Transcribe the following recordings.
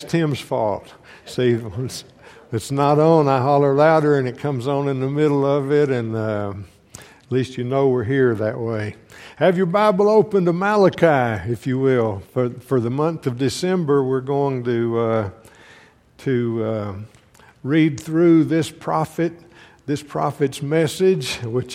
Tim's fault. See, it's not on, I holler louder and it comes on in the middle of it, and at least you know we're here that way. Have your Bible open to Malachi, if you will. For the month of December, we're going to read through this prophet's message, which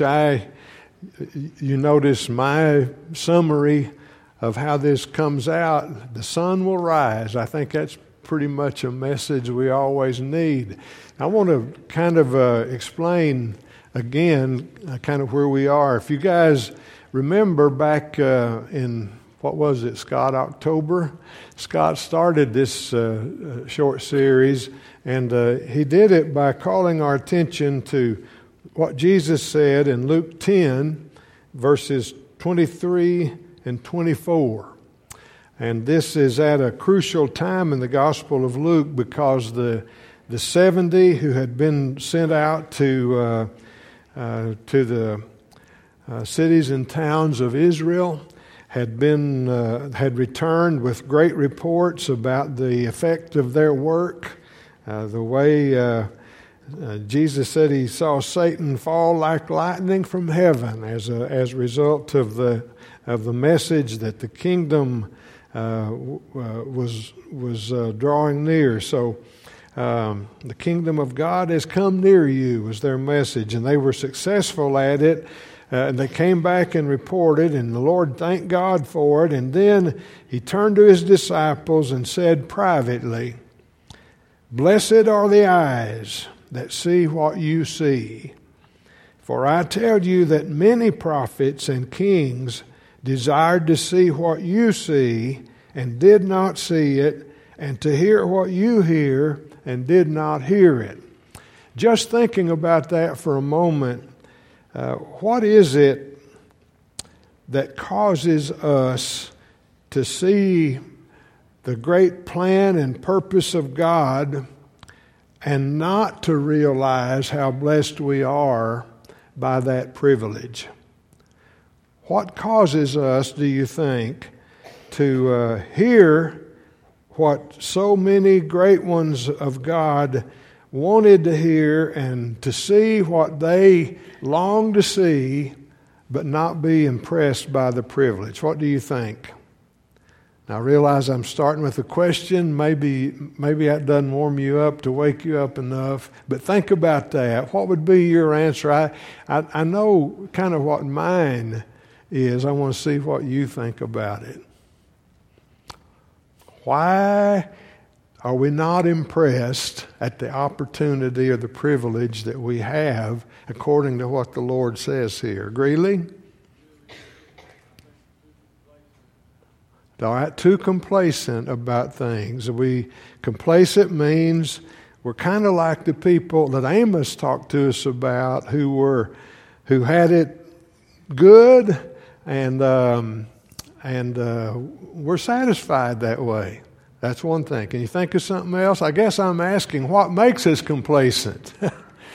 you notice my summary of how this comes out. The sun will rise. I think that's pretty much a message we always need. I want to kind of explain again kind of where we are. If you guys remember back in, what was it, Scott, October? Scott started this short series, and he did it by calling our attention to what Jesus said in Luke 10, verses 23 and 24. And this is at a crucial time in the Gospel of Luke, because the 70 who had been sent out to the cities and towns of Israel had returned with great reports about the effect of their work. The way Jesus said he saw Satan fall like lightning from heaven as a result of the message that the kingdom was drawing near. So the kingdom of God has come near you was their message, and they were successful at it. And they came back and reported, and the Lord thanked God for it. And then he turned to his disciples and said privately, "Blessed are the eyes that see what you see. For I tell you that many prophets and kings desired to see what you see and did not see it, and to hear what you hear and did not hear it." Just thinking about that for a moment, what is it that causes us to see the great plan and purpose of God and not to realize how blessed we are by that privilege? What causes us, do you think, to hear what so many great ones of God wanted to hear, and to see what they longed to see, but not be impressed by the privilege? What do you think? Now, I realize I'm starting with a question. Maybe that doesn't warm you up to wake you up enough, but think about that. What would be your answer? I know kind of what mine is. I want to see what you think about it. Why are we not impressed at the opportunity or the privilege that we have according to what the Lord says here? Greeley? All right, too complacent about things. Complacent means we're kind of like the people that Amos talked to us about, who had it good, and we're satisfied that way. That's one thing. Can you think of something else? I guess I'm asking, what makes us complacent? Yeah.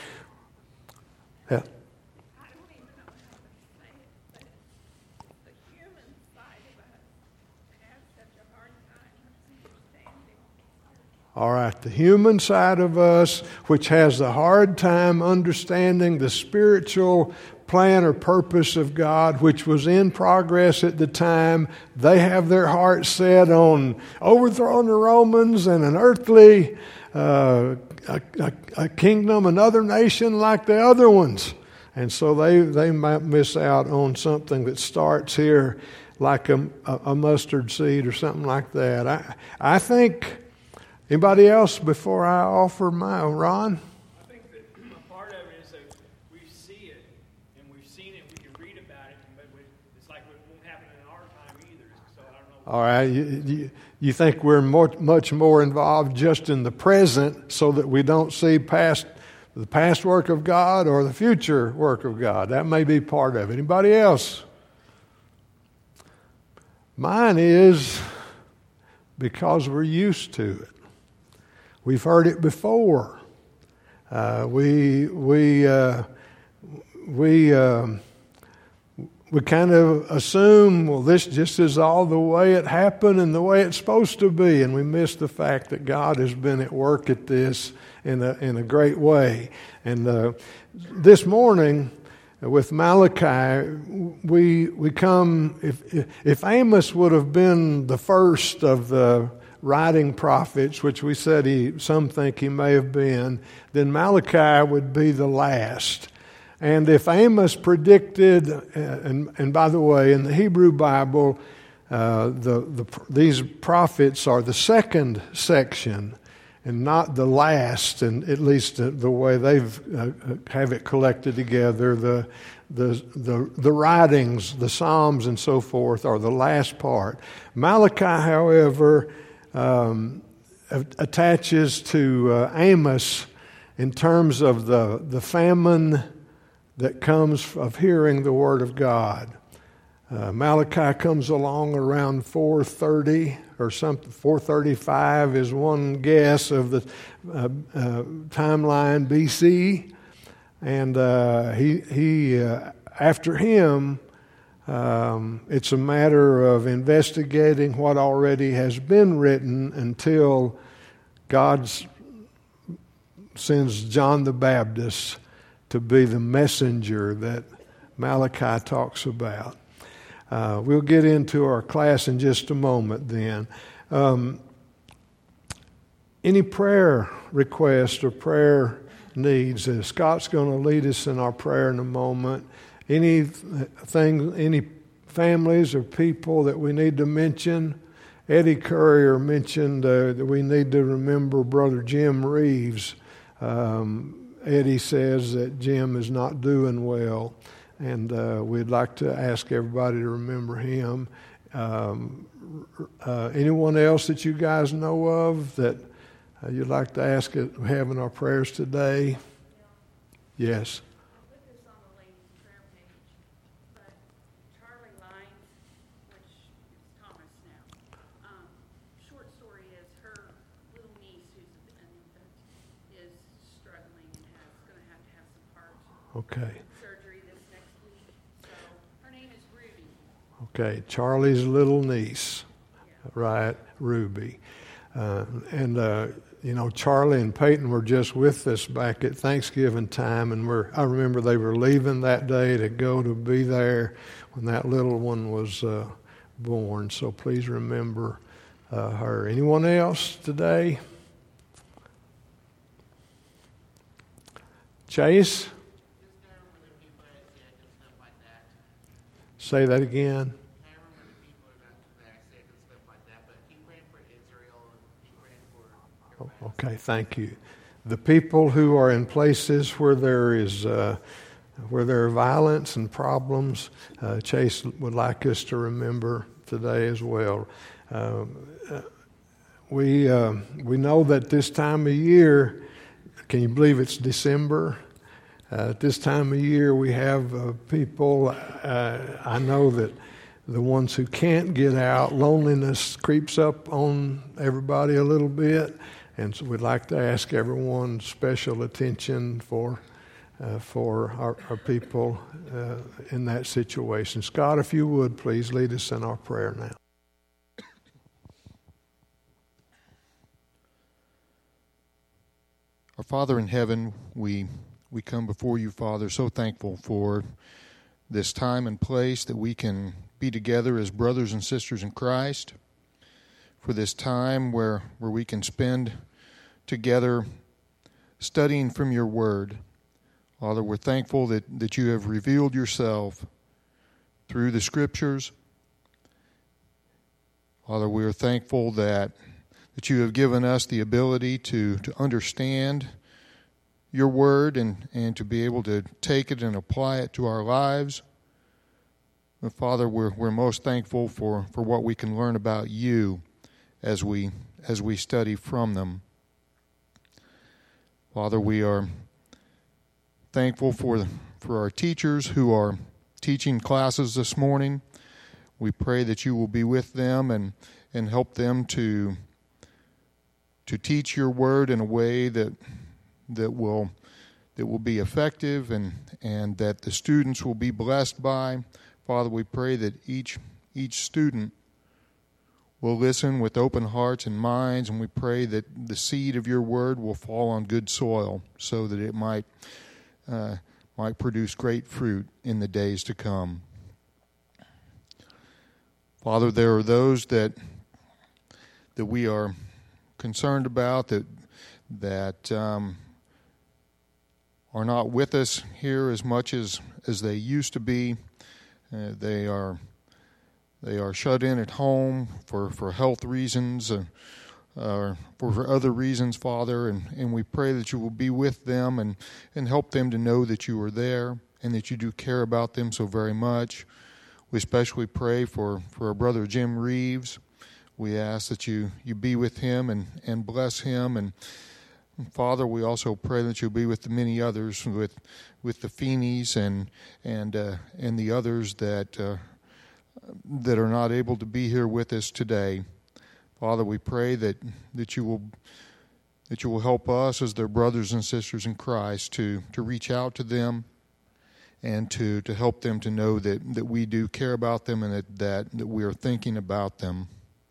I don't even know how to say it, but the human side of us has such a hard time understanding. All right, the human side of us, which has a hard time understanding the spiritual plan or purpose of God, which was in progress at the time. They have their hearts set on overthrowing the Romans and an earthly a kingdom, another nation like the other ones. And so they might miss out on something that starts here like a mustard seed or something like that. I think, anybody else before I offer my, Ron? All right, you think we're much more involved just in the present so that we don't see past the past work of God or the future work of God. That may be part of it. Anybody else? Mine is because we're used to it. We've heard it before. We we kind of assume, well, this just is all the way it happened and the way it's supposed to be, and we miss the fact that God has been at work at this in a great way. And this morning, with Malachi, we come. If Amos would have been the first of the writing prophets, which we said some think he may have been, then Malachi would be the last. And if Amos predicted, and by the way, in the Hebrew Bible, these prophets are the second section and not the last, and at least the way they've have it collected together. The writings, the Psalms, and so forth are the last part. Malachi, however, attaches to Amos in terms of the famine that comes of hearing the Word of God. Malachi comes along around 430 or something. 435 is one guess of the timeline BC, and he after him, it's a matter of investigating what already has been written until God sends John the Baptist to be the messenger that Malachi talks about. We'll get into our class in just a moment then. Any prayer requests or prayer needs, Scott's going to lead us in our prayer in a moment. Any families or people that we need to mention? Eddie Courier mentioned that we need to remember Brother Jim Reeves. Eddie says that Jim is not doing well, and we'd like to ask everybody to remember him. Anyone else that you guys know of that you'd like to ask it, having our prayers today? Yes. I put this on the ladies' prayer page, but Charlie Lyons, which is Thomas now, short story is her little niece who's an infant is struggling and going to have some heart surgery this next week. So her name is Ruby. Okay, Charlie's little niece, right, Ruby. Charlie and Peyton were just with us back at Thanksgiving time, and I remember they were leaving that day to go to be there when that little one was born. So please remember her. Anyone else today? Chase? Say that again. Okay, thank you. The people who are in places where there are violence and problems, Chase would like us to remember today as well. We know that this time of year, can you believe it's December? At this time of year, we have people. I know that the ones who can't get out, loneliness creeps up on everybody a little bit. And so we'd like to ask everyone special attention for our people in that situation. Scott, if you would, please lead us in our prayer now. Our Father in heaven, we come before you, Father, so thankful for this time and place that we can be together as brothers and sisters in Christ, for this time where we can spend together studying from your word. Father, we're thankful that you have revealed yourself through the scriptures. Father, we are thankful that you have given us the ability to understand your word and to be able to take it and apply it to our lives. But Father, we're most thankful for what we can learn about you as we study from them. Father, we are thankful for our teachers who are teaching classes this morning. We pray that you will be with them and help them to teach your word in a way that will be effective and that the students will be blessed by. Father, we pray that each student will listen with open hearts and minds, and we pray that the seed of your word will fall on good soil so that it might produce great fruit in the days to come. Father, there are those that we are concerned about that are not with us here as much as they used to be. They are shut in at home for health reasons or for other reasons, Father, and we pray that you will be with them and help them to know that you are there and that you do care about them so very much. We especially pray for our brother Jim Reeves. We ask that you be with him and bless him. And Father, we also pray that you'll be with the many others, with the Feeneys and the others that are not able to be here with us today. Father, we pray that you will help us as their brothers and sisters in Christ to reach out to them and to help them to know that we do care about them and that we are thinking about them.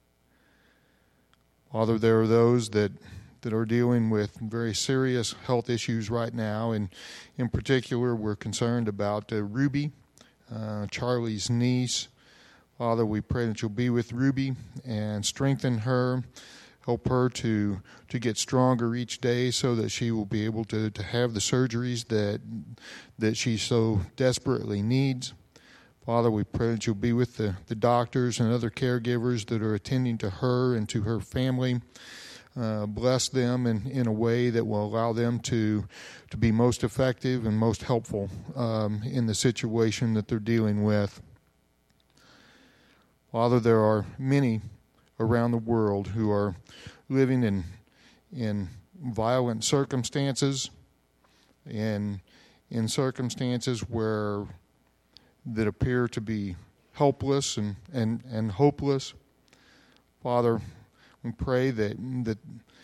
Father, there are those that are dealing with very serious health issues right now, and in particular we're concerned about Ruby, Charlie's niece. Father, we pray that you'll be with Ruby and strengthen her, help her to get stronger each day so that she will be able to have the surgeries that she so desperately needs. Father, we pray that you'll be with the doctors and other caregivers that are attending to her and to her family. Bless them in a way that will allow them to be most effective and most helpful in the situation that they're dealing with. Father, there are many around the world who are living in violent circumstances, in circumstances that appear to be helpless and hopeless. Father, we pray that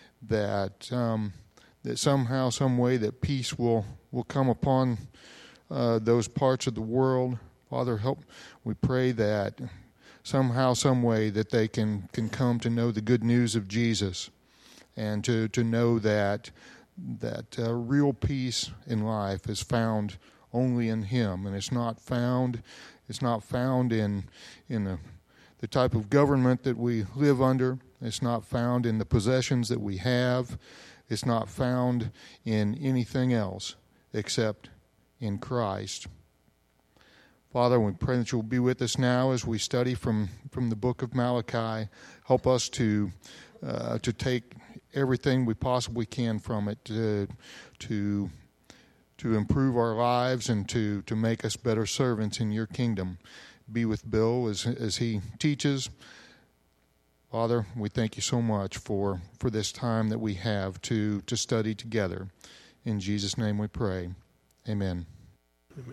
somehow, some way, that peace will come upon those parts of the world. Father, help. We pray that somehow, some way, that they can come to know the good news of Jesus, and to know that real peace in life is found only in Him, and it's not found in the type of government that we live under. It's not found in the possessions that we have. It's not found in anything else except in Christ. Father, we pray that you'll be with us now as we study from the book of Malachi. Help us to take everything we possibly can from it to improve our lives and to make us better servants in your kingdom. Be with Bill as he teaches. Father, we thank you so much for this time that we have to study together. In Jesus' name we pray. Amen. Amen.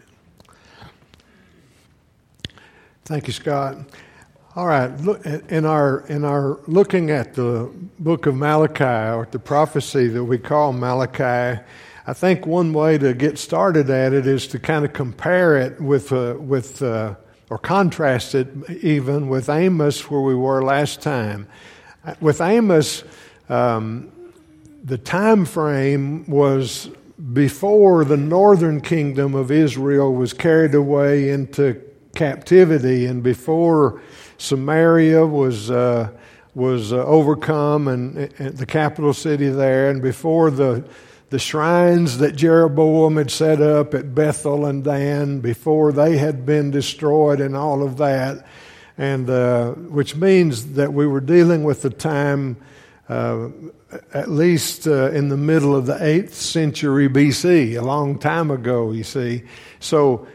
Thank you, Scott. All right, look, in our looking at the book of Malachi, or the prophecy that we call Malachi, I think one way to get started at it is to kind of compare it with or contrast it even with Amos, where we were last time. With Amos, the time frame was before the northern kingdom of Israel was carried away into captivity, and before Samaria was overcome and the capital city there, and before the shrines that Jeroboam had set up at Bethel and Dan, before they had been destroyed and all of that, and which means that we were dealing with the time at least in the middle of the 8th century BC, a long time ago, you see. So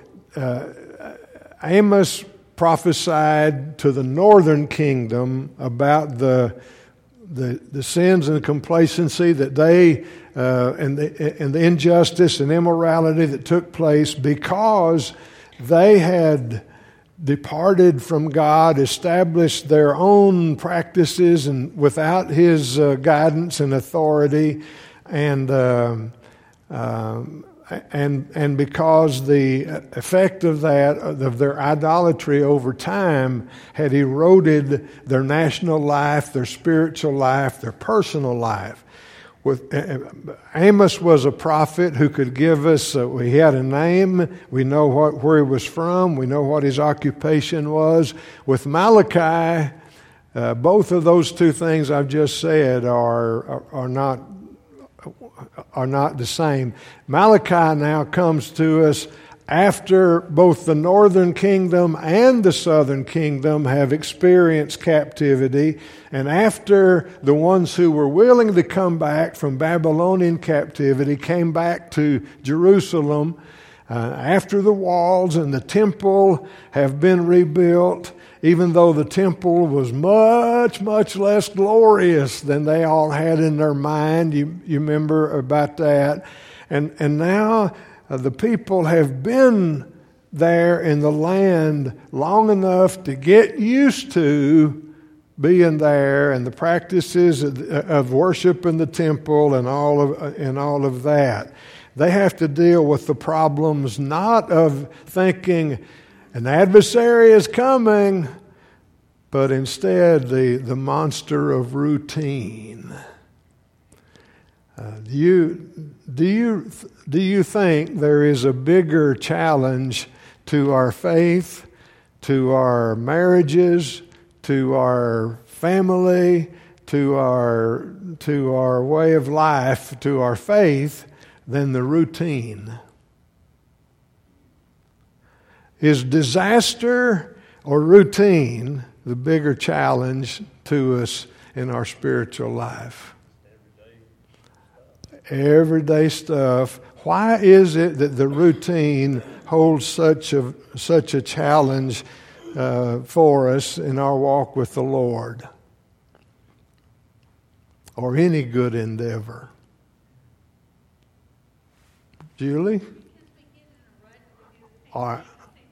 Amos prophesied to the northern kingdom about the sins and the complacency that they and the injustice and immorality that took place because they had departed from God, established their own practices and without His guidance and authority, and and because the effect of that, of their idolatry over time, had eroded their national life, their spiritual life, their personal life. Amos was a prophet who could give us, he had a name, we know where he was from, we know what his occupation was. With Malachi, both of those two things I've just said are not the same. Malachi now comes to us after both the northern kingdom and the southern kingdom have experienced captivity, and after the ones who were willing to come back from Babylonian captivity came back to Jerusalem, after the walls and the temple have been rebuilt, even though the temple was much, much less glorious than they all had in their mind. You remember about that. And now the people have been there in the land long enough to get used to being there and the practices of worship in the temple and all of that. They have to deal with the problems not of thinking an adversary is coming, but instead the monster of routine. Do you think there is a bigger challenge to our faith, to our marriages, to our family, to our way of life, to our faith, than the routine? Is disaster or routine the bigger challenge to us in our spiritual life? Everyday stuff. Why is it that the routine holds such a challenge for us in our walk with the Lord, or any good endeavor? Julie? All right.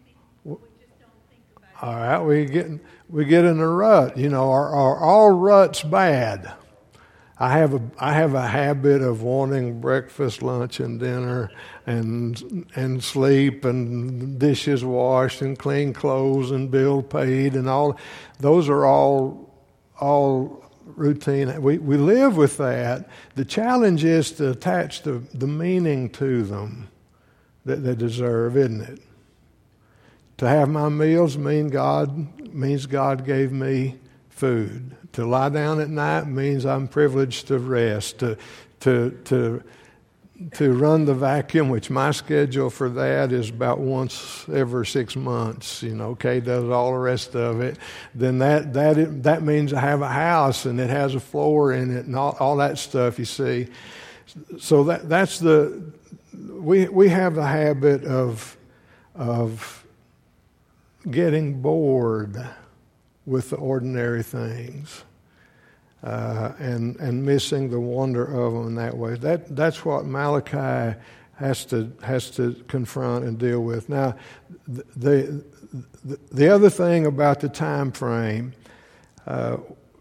All right, we get in a rut. You know, are all ruts bad? I have a habit of wanting breakfast, lunch, and dinner, and sleep, and dishes washed, and clean clothes, and bill paid, and all. Those are all routine. We live with that. The challenge is to attach the meaning to them that they deserve, isn't it? To have my meals means God gave me food. To lie down at night means I'm privileged to rest. To run the vacuum, which my schedule for that is about once every 6 months. You know, Kay does all the rest of it. Then that means I have a house and it has a floor in it and all that stuff. You see, so that's we have the habit of getting bored with the ordinary things, and missing the wonder of them in that way. That's what Malachi has to confront and deal with. Now, the other thing about the time frame, the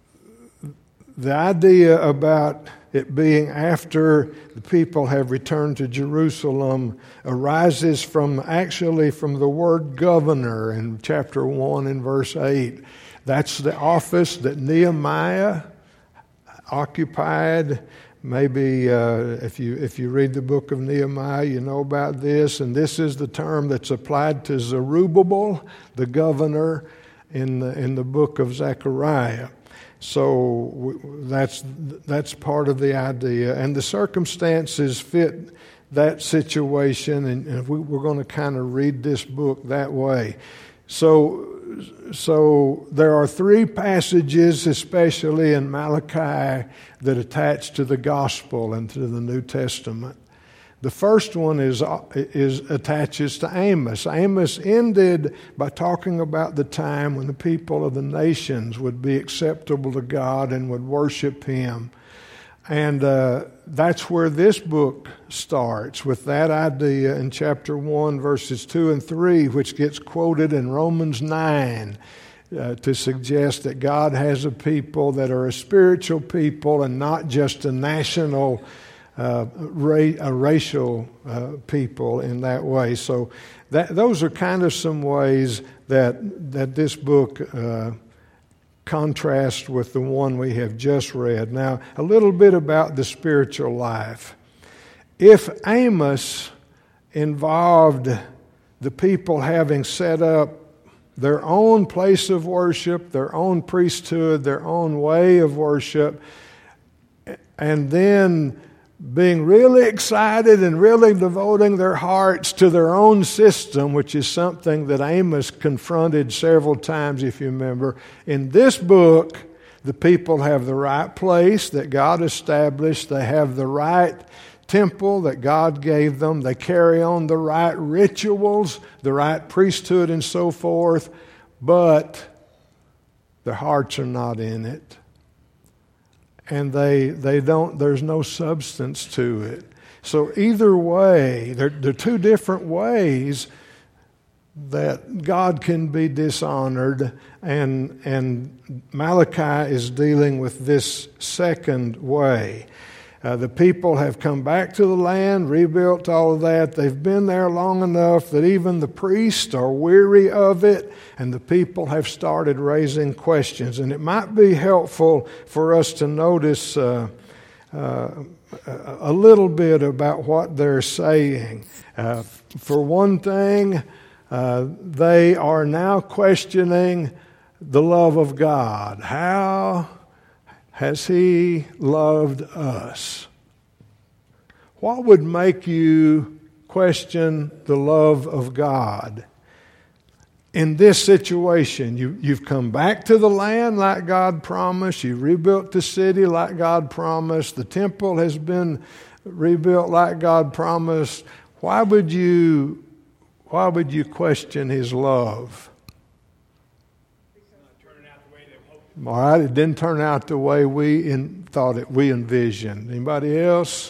idea about it being after the people have returned to Jerusalem arises from the word governor in chapter 1 and verse 8. That's the office that Nehemiah occupied. Maybe if you read the book of Nehemiah, you know about this. And this is the term that's applied to Zerubbabel, the governor, in the book of Zechariah. So that's part of the idea, and the circumstances fit that situation, and we're going to kind of read this book that way. So there are three passages, especially in Malachi, that attach to the gospel and to the New Testament. The first one attaches to Amos. Amos ended by talking about the time when the people of the nations would be acceptable to God and would worship Him. And that's where this book starts, with that idea in chapter 1, verses 2 and 3, which gets quoted in Romans 9 to suggest that God has a people that are a spiritual people and not just a national a racial people in that way. So those are kind of some ways that this book contrasts with the one we have just read. Now, a little bit about the spiritual life. If Amos involved the people having set up their own place of worship, their own priesthood, their own way of worship, and then being really excited and really devoting their hearts to their own system, which is something that Amos confronted several times, if you remember. In this book, the people have the right place that God established. They have the right temple that God gave them. They carry on the right rituals, the right priesthood and so forth, but their hearts are not in it. And they don't, there's no substance to it. So either way, there are two different ways that God can be dishonored, and Malachi is dealing with this second way. The people have come back to the land, rebuilt all of that. They've been there long enough that even the priests are weary of it, and the people have started raising questions. And it might be helpful for us to notice a little bit about what they're saying. For one thing, they are now questioning the love of God. How has He loved us? What would make you question the love of God? In this situation, you've come back to the land like God promised. You rebuilt the city like God promised. The temple has been rebuilt like God promised. Why would you question His love? All right, it didn't turn out the way we envisioned. Anybody else?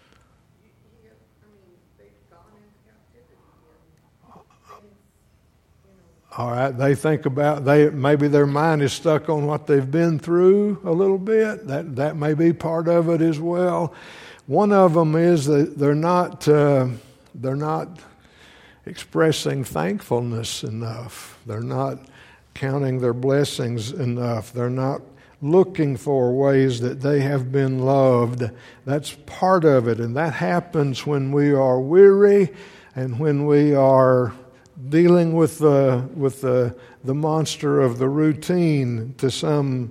All right, they think about, maybe their mind is stuck on what they've been through a little bit. That may be part of it as well. One of them is that they're not expressing thankfulness enough. They're not counting their blessings enough. They're not looking for ways that they have been loved. That's part of it, and that happens when we are weary and when we are dealing with the monster of the routine to some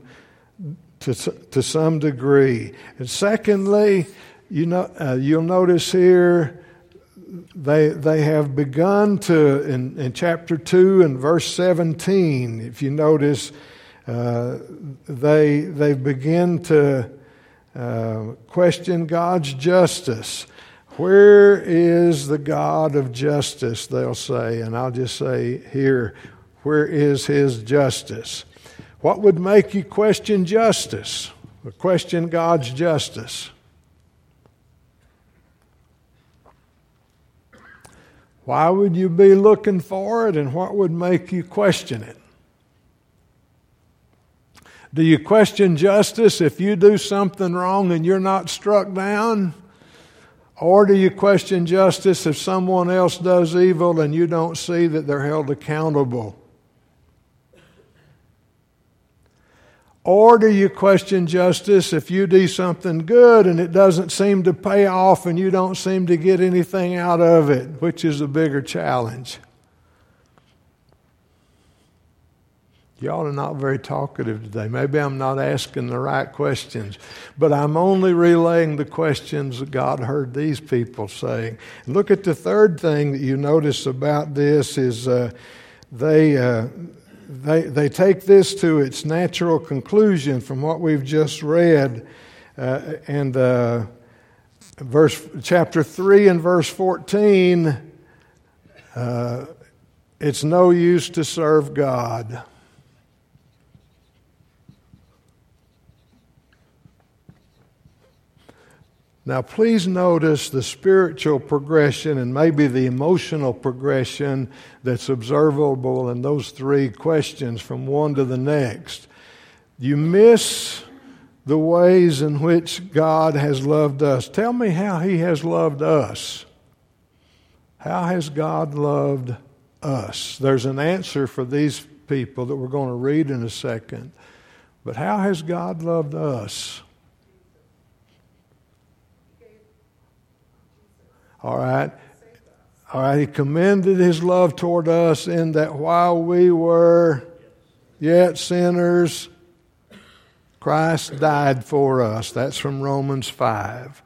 degree. And secondly, you'll notice here they have begun to, in chapter 2 and verse 17, if you notice, they begin to question God's justice. Where is the God of justice, they'll say. And I'll just say here, where is His justice? What would make you question justice, or question God's justice? Why would you be looking for it, and what would make you question it? Do you question justice if you do something wrong and you're not struck down? Or do you question justice if someone else does evil and you don't see that they're held accountable? Or do you question justice if you do something good and it doesn't seem to pay off and you don't seem to get anything out of it? Which is a bigger challenge? Y'all are not very talkative today. Maybe I'm not asking the right questions, but I'm only relaying the questions that God heard these people saying. Look at the third thing that you notice about this is They take this to its natural conclusion from what we've just read, and chapter 3 and verse 14. It's no use to serve God. Now, please notice the spiritual progression and maybe the emotional progression that's observable in those three questions from one to the next. You miss the ways in which God has loved us. Tell me how He has loved us. How has God loved us? There's an answer for these people that we're going to read in a second. But how has God loved us? All right. All right. He commended His love toward us in that while we were yet sinners, Christ died for us. That's from Romans 5.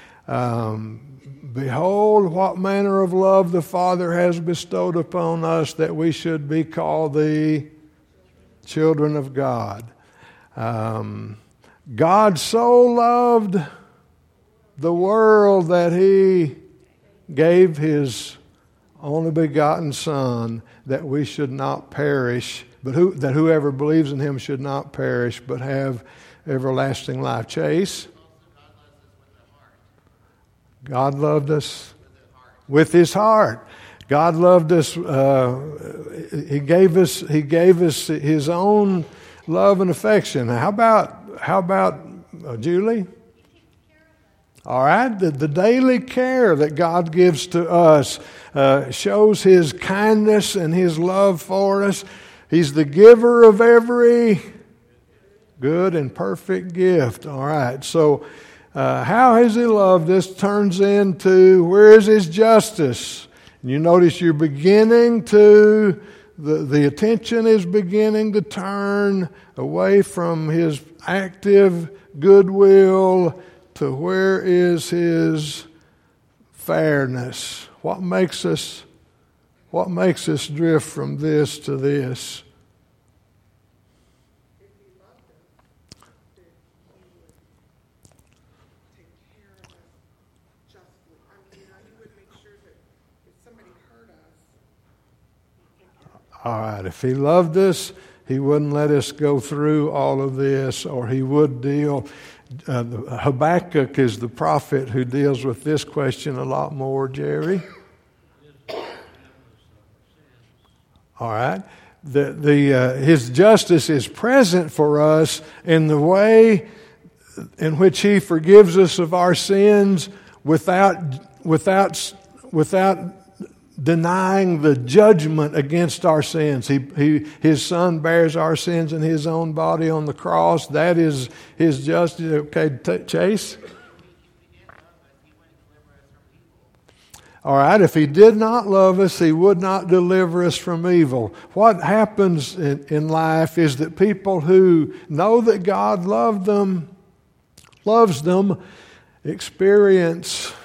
Behold, what manner of love the Father has bestowed upon us that we should be called the children of God. God so loved the world that He gave His only begotten Son that we should not perish, but that whoever believes in Him should not perish but have everlasting life. Chase? God loved us with His heart. God loved us. He gave us His own love and affection. How about Julie? All right, the daily care that God gives to us shows His kindness and His love for us. He's the giver of every good and perfect gift. All right, so how has He loved us turns into where is His justice? And you notice you're beginning to, the attention is beginning to turn away from His active goodwill to where is His fairness. What makes us drift from this to this? All right, if He loved us, He wouldn't let us go through all of this, or He would deal. Habakkuk is the prophet who deals with this question a lot more, Jerry. All right. His justice is present for us in the way in which He forgives us of our sins without denying the judgment against our sins. His Son bears our sins in His own body on the cross. That is His justice. Okay, Chase? All right, if He did not love us, He would not deliver us from evil. What happens in life is that people who know that God loves them, experience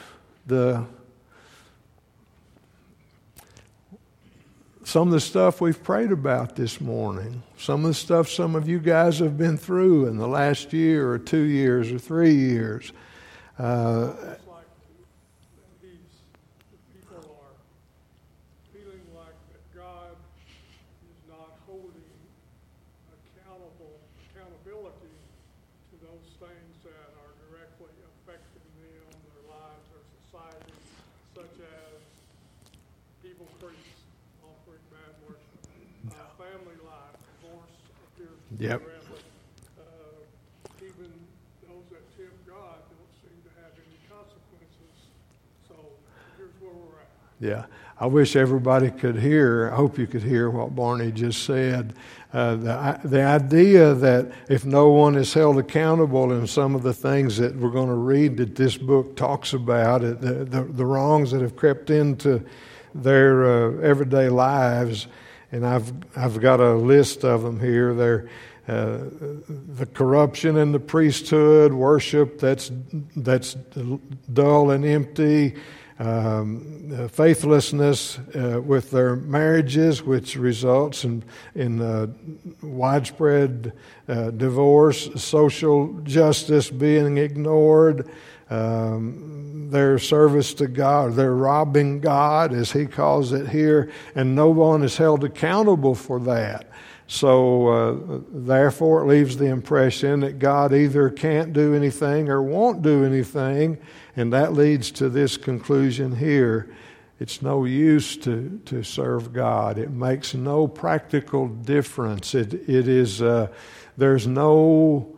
some of the stuff we've prayed about this morning, some of the stuff some of you guys have been through in the last year or 2 years or 3 years. People are feeling like that God is not holding accountability to those things that are directly affecting them, their lives, their society, such as evil priests offering bad worship, family life, divorce appears to be rampant. Even those that tempt God don't seem to have any consequences. So here's where we're at. Yeah, I wish everybody could hear. I hope you could hear what Barney just said. The idea that if no one is held accountable in some of the things that we're going to read that this book talks about, the wrongs that have crept into their everyday lives, and I've got a list of them here. They're the corruption in the priesthood, worship that's dull and empty, faithlessness with their marriages, which results in widespread divorce, social justice being ignored, their service to God, they're robbing God, as he calls it here, and no one is held accountable for that. So, therefore, it leaves the impression that God either can't do anything or won't do anything, and that leads to this conclusion here. It's no use to serve God. It makes no practical difference. There's no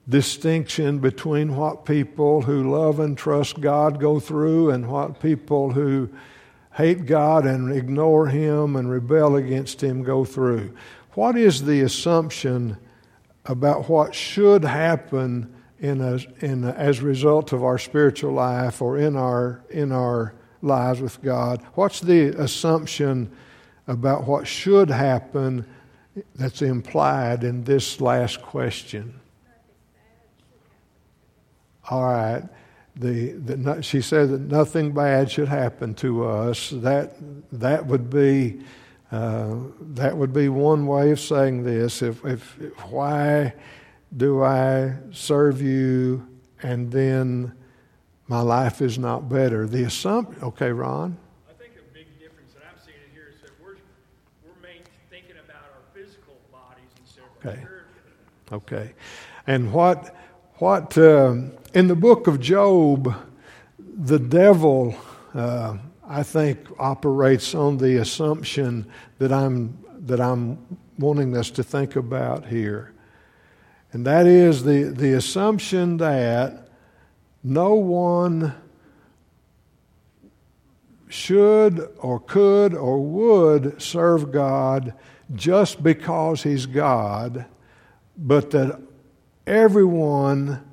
distinction between what people who love and trust God go through and what people who hate God and ignore Him and rebel against Him go through. What is the assumption about what should happen as a result of our spiritual life or in our lives with God? What's the assumption about what should happen that's implied in this last question? All right. She said that nothing bad should happen to us. That would be one way of saying this. If why do I serve you and then my life is not better? The assumption. Okay, Ron. I think a big difference that I'm seeing here is that we're thinking about our physical bodies instead of our spiritual. Okay. And what in the book of Job, the devil, I think, operates on the assumption that I'm wanting us to think about here. And that is the assumption that no one should or could or would serve God just because He's God, but that everyone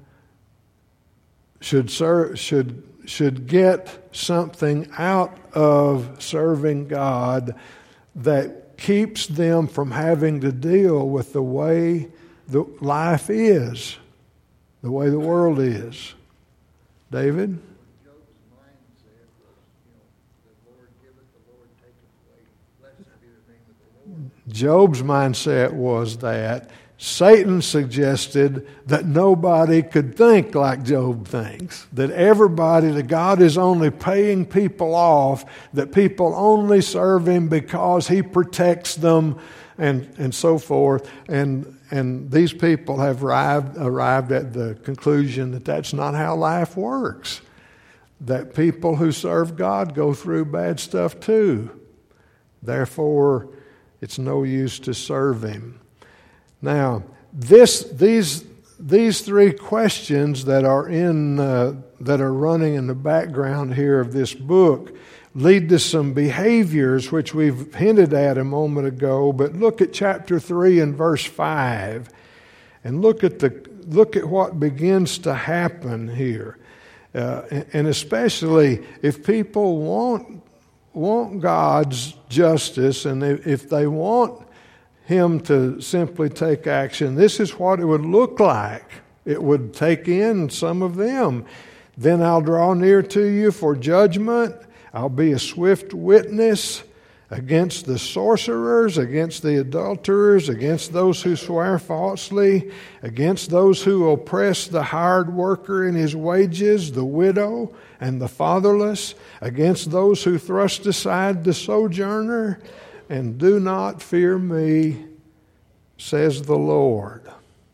should get something out of serving God that keeps them from having to deal with the way the life is, the way the world is. David? Job's mindset was, the Lord giveth, the Lord taketh away. Blessed be the name of the Lord. Job's mindset was that Satan suggested that nobody could think like Job thinks, that God is only paying people off, that people only serve Him because He protects them, and so forth. And these people have arrived at the conclusion that that's not how life works, that people who serve God go through bad stuff too. Therefore, it's no use to serve Him. Now, these three questions that are running in the background here of this book lead to some behaviors which we've hinted at a moment ago. But look at chapter 3 and verse 5, and look at what begins to happen here, and especially if people want God's justice, and if they want Him to simply take action, this is what it would look like. It would take in some of them. Then I'll draw near to you for judgment. I'll be a swift witness against the sorcerers, against the adulterers, against those who swear falsely, against those who oppress the hired worker in his wages, the widow and the fatherless, against those who thrust aside the sojourner, and do not fear me, says the Lord.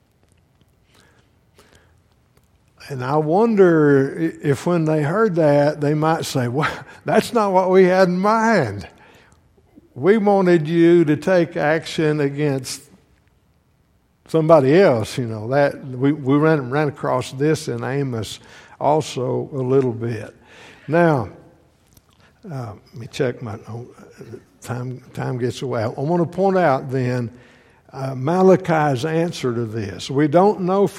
And I wonder if when they heard that, they might say, well, that's not what we had in mind. We wanted you to take action against somebody else. That we ran across this in Amos also a little bit. Now, let me check my time gets away. I want to point out then Malachi's answer to this. We don't know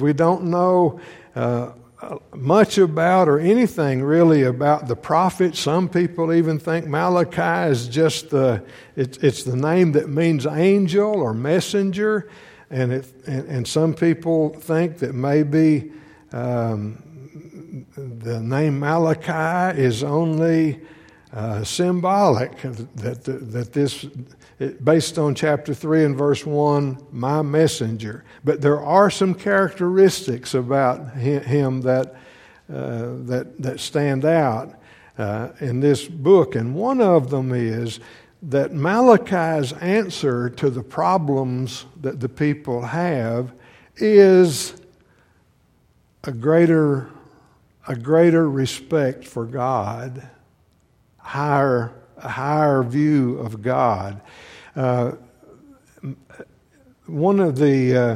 much about or anything really about the prophet. Some people even think Malachi is just it's the name that means angel or messenger, and some people think that maybe the name Malachi is only symbolic, that this, based on chapter 3 and verse 1, my messenger. But there are some characteristics about him that stand out in this book, and one of them is that Malachi's answer to the problems that the people have is a greater respect for God, a higher view of God. One of the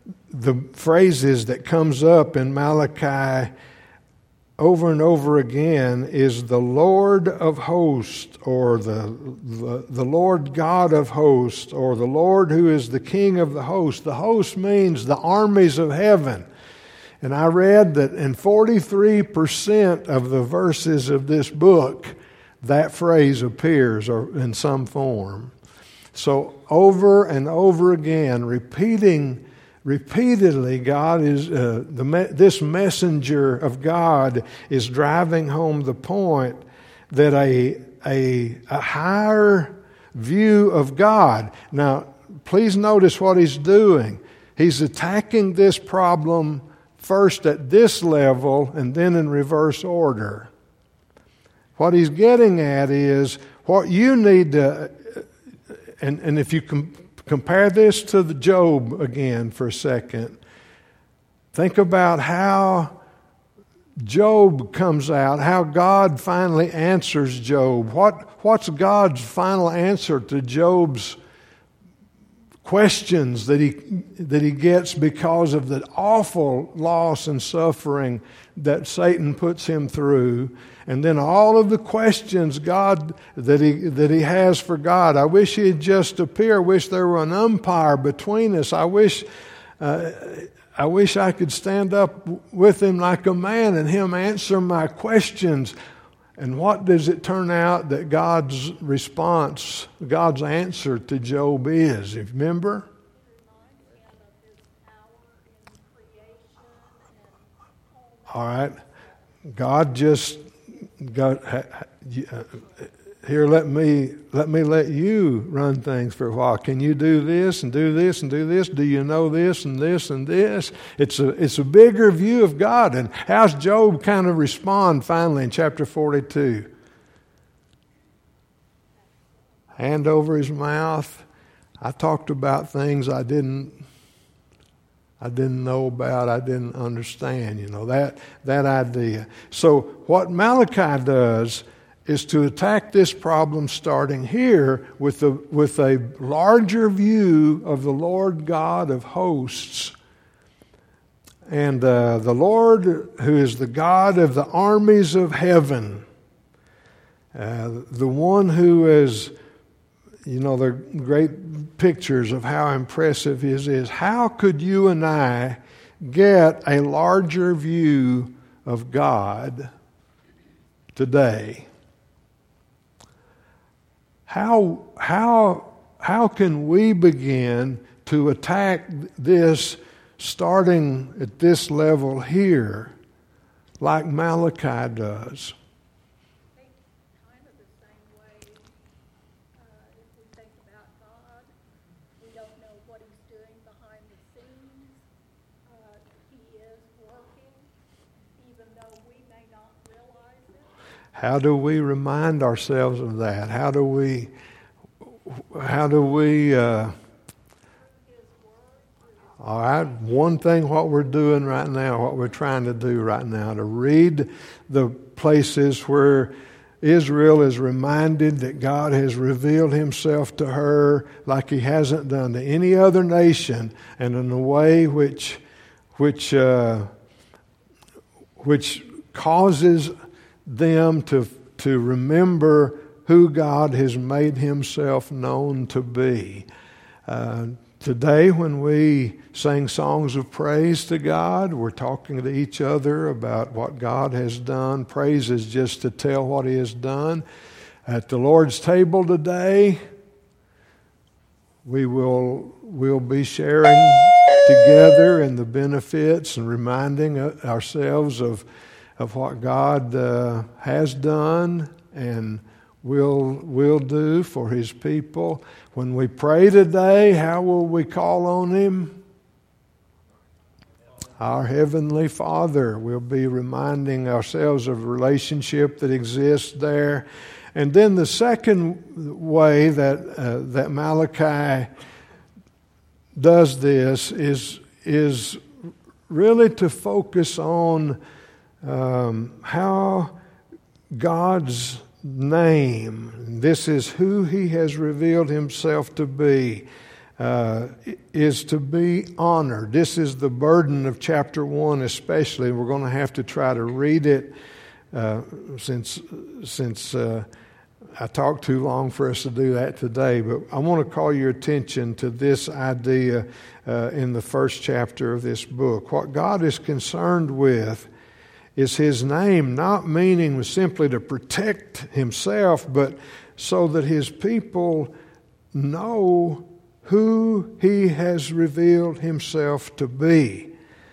the phrases that comes up in Malachi over and over again is the Lord of hosts, or the Lord God of hosts, or the Lord who is the King of the host. The host means the armies of heaven. And I read that in 43% of the verses of this book, that phrase appears or in some form. So over and over again, repeatedly, God is this messenger of God is driving home the point that a higher view of God. Now, please notice what he's doing. He's attacking this problem first at this level and then in reverse order. What he's getting at is what you need to, and if you compare this to the Job again for a second, think about how Job comes out, how God finally answers Job. What's God's final answer to Job's questions that he gets because of the awful loss and suffering that Satan puts him through, and then all of the questions God that he has for God? I wish he'd just appear. I wish there were an umpire between us. I wish I could stand up with him like a man and him answer my questions. And what does it turn out that God's response, God's answer to Job is? You remember? All right. God just got here. Let me let you run things for a while. Can you do this and do this and do this? Do you know this and this and this? It's a bigger view of God. And how's Job kind of respond finally in chapter 42? Hand over his mouth. I talked about things I didn't know about, I didn't understand, that idea. So what Malachi does is to attack this problem starting here with a larger view of the Lord God of hosts. And the Lord who is the God of the armies of heaven, the one who is, the great pictures of how impressive His is. How could you and I get a larger view of God today? How can we begin to attack this starting at this level here like Malachi does? How do we remind ourselves of that? How do we all right, one thing what we're doing right now, what we're trying to do right now, to read the places where Israel is reminded that God has revealed Himself to her like He hasn't done to any other nation, and in a way which causes them to remember who God has made Himself known to be. Today, when we sing songs of praise to God, we're talking to each other about what God has done. Praise is just to tell what He has done. At the Lord's table today, we'll be sharing together in the benefits and reminding ourselves of what God has done and will do for His people. When we pray today, how will we call on Him? Our Heavenly Father. We'll be reminding ourselves of the relationship that exists there. And then the second way that Malachi does this is really to focus on how God's name, this is who He has revealed Himself to be. is to be honored. This is the burden of chapter 1 especially. We're going to have to try to read it since I talked too long for us to do that today. But I want to call your attention to this idea in the first chapter of this book. What God is concerned with is His name, not meaning simply to protect Himself, but so that His people know who He has revealed Himself to be.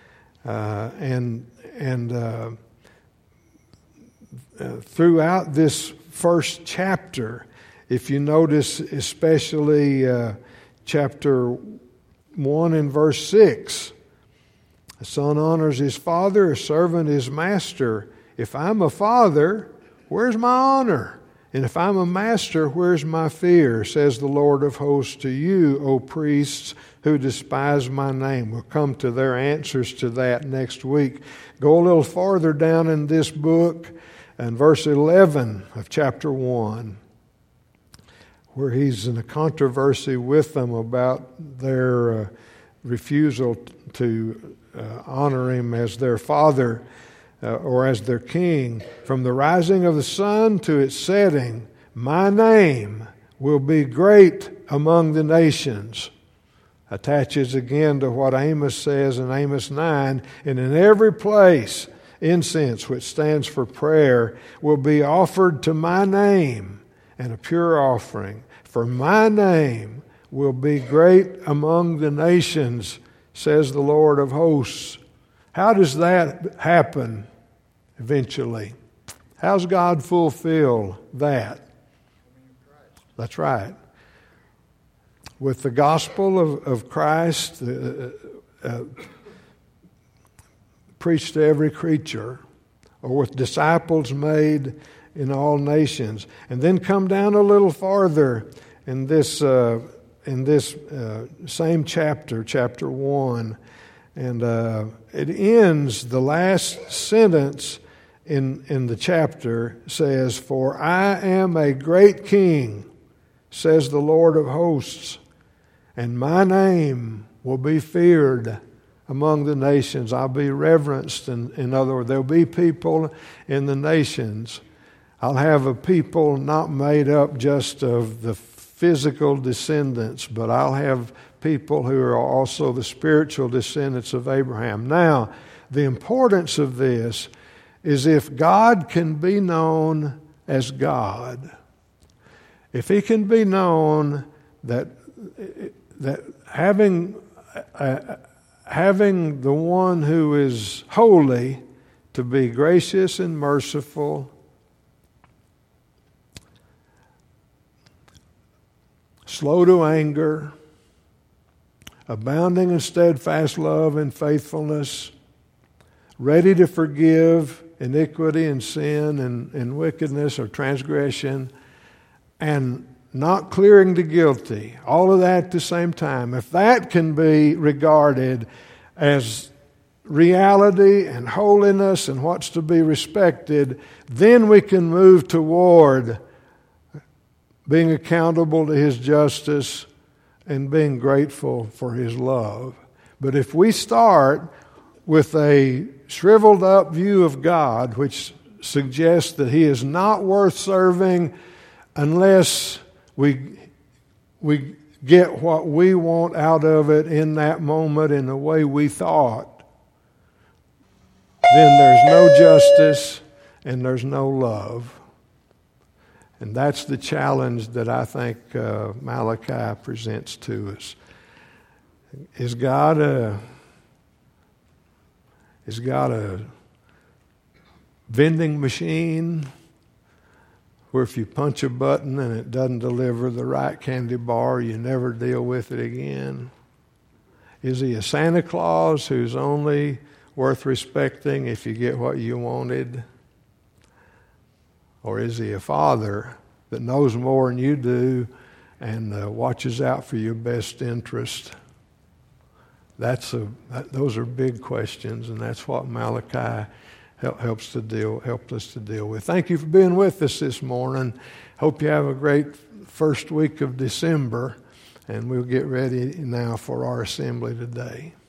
Throughout this first chapter, if you notice especially chapter 1 and verse 6, a son honors his father, a servant his master. If I'm a father, where's my honor? And if I'm a master, where's my fear? Says the Lord of hosts to you, O priests who despise my name. We'll come to their answers to that next week. Go a little farther down in this book, and verse 11 of chapter 1, where he's in a controversy with them about their refusal to honor him as their father or as their king. From the rising of the sun to its setting, my name will be great among the nations. Attaches again to what Amos says in Amos 9, and in every place incense, which stands for prayer, will be offered to my name, and a pure offering. For my name will be great among the nations, says the Lord of hosts. How does that happen eventually? How's God fulfill that? That's right. With the gospel of Christ, preached to every creature, or with disciples made in all nations. And then come down a little farther in this same chapter, chapter 1, and it ends, the last sentence in the chapter says, "For I am a great king, says the Lord of hosts, and my name will be feared among the nations." I'll be reverenced. In other words, there'll be people in the nations. I'll have a people not made up just of the physical descendants, but I'll have people who are also the spiritual descendants of Abraham. Now, the importance of this is if God can be known as God, if He can be known that having the one who is holy to be gracious and merciful, slow to anger, abounding in steadfast love and faithfulness, ready to forgive iniquity and sin and wickedness or transgression, and not clearing the guilty, all of that at the same time. If that can be regarded as reality and holiness and what's to be respected, then we can move toward being accountable to His justice and being grateful for His love. But if we start with a shriveled up view of God, which suggests that He is not worth serving unless we get what we want out of it in that moment in the way we thought, then there's no justice and there's no love. And that's the challenge that I think Malachi presents to us. Is God a vending machine where if you punch a button and it doesn't deliver the right candy bar, you never deal with it again? Is He a Santa Claus who's only worth respecting if you get what you wanted? Or is He a Father that knows more than you do and watches out for your best interest? Those are big questions, and that's what Malachi helps us to deal with. Thank you for being with us this morning. Hope you have a great first week of December. And we'll get ready now for our assembly today.